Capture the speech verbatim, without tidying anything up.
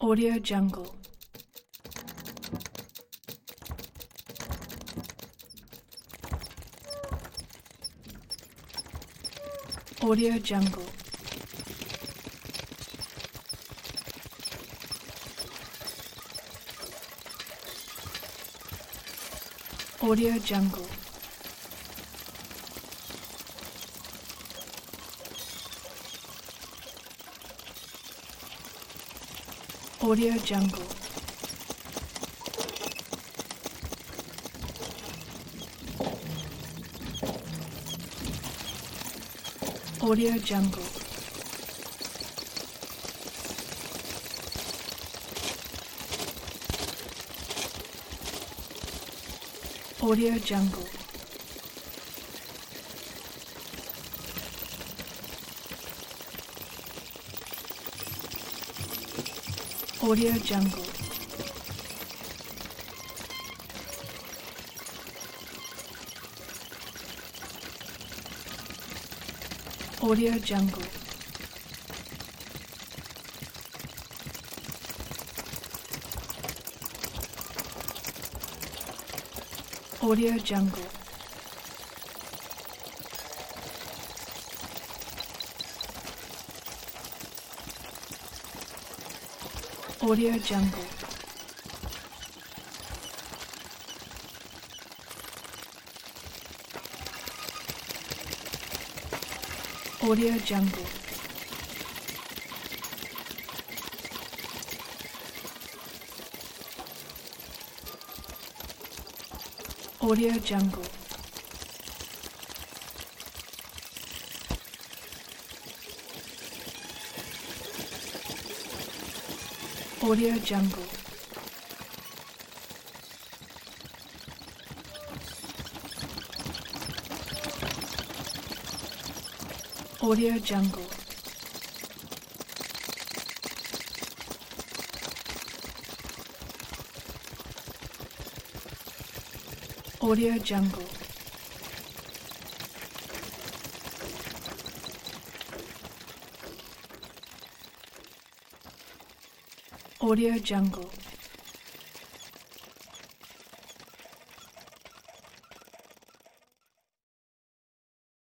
Audio Jungle. Audio Jungle. Audio Jungle. Audio Jungle. Audio Jungle. Audio Jungle. Audio Jungle. Audio Jungle. Audio Jungle. Audio Jungle. Audio Jungle. Audio Jungle. Audio Jungle. Audio Jungle. Audio Jungle. Audio Jungle.